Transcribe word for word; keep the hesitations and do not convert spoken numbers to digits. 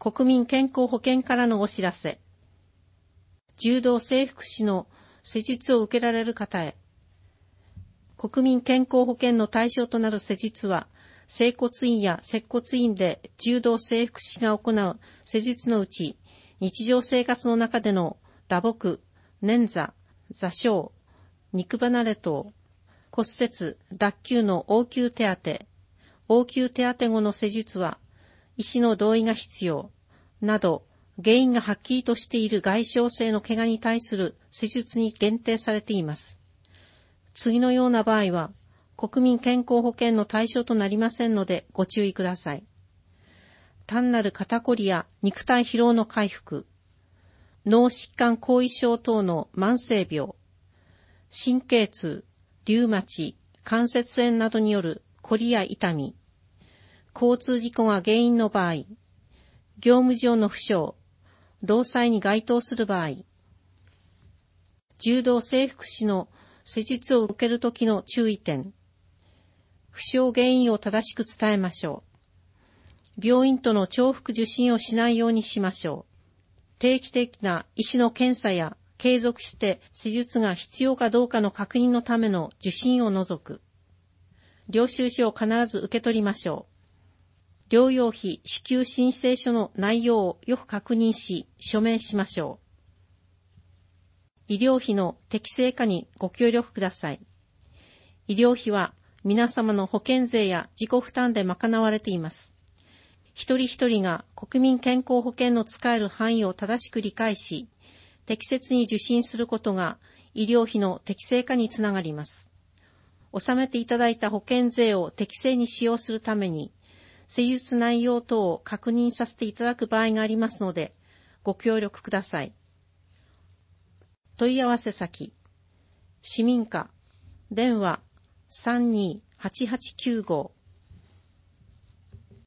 国民健康保険からのお知らせ。柔道整復師の施術を受けられる方へ。国民健康保険の対象となる施術は、整骨院や接骨院で柔道整復師が行う施術のうち、日常生活の中での打撲、捻挫、挫傷、肉離れ等、骨折、脱臼の応急手当、応急手当後の施術は、医師の同意が必要、など、原因がはっきりとしている外傷性の怪我に対する施術に限定されています。次のような場合は、国民健康保険の対象となりませんのでご注意ください。単なる肩こりや肉体疲労の回復、脳疾患後遺症等の慢性病、神経痛、リウマチ、関節炎などによるこりや痛み、交通事故が原因の場合、業務上の負傷、労災に該当する場合、柔道整復師の施術を受けるときの注意点、負傷原因を正しく伝えましょう。病院との重複受診をしないようにしましょう。定期的な医師の検査や継続して施術が必要かどうかの確認のための受診を除く。領収書を必ず受け取りましょう。療養費支給申請書の内容をよく確認し、署名しましょう。医療費の適正化にご協力ください。医療費は皆様の保険税や自己負担で賄われています。一人一人が国民健康保険の使える範囲を正しく理解し、適切に受診することが医療費の適正化につながります。納めていただいた保険税を適正に使用するために、施術内容等を確認させていただく場合がありますので、ご協力ください。問い合わせ先、市民課、電話さんにーはちはちきゅうご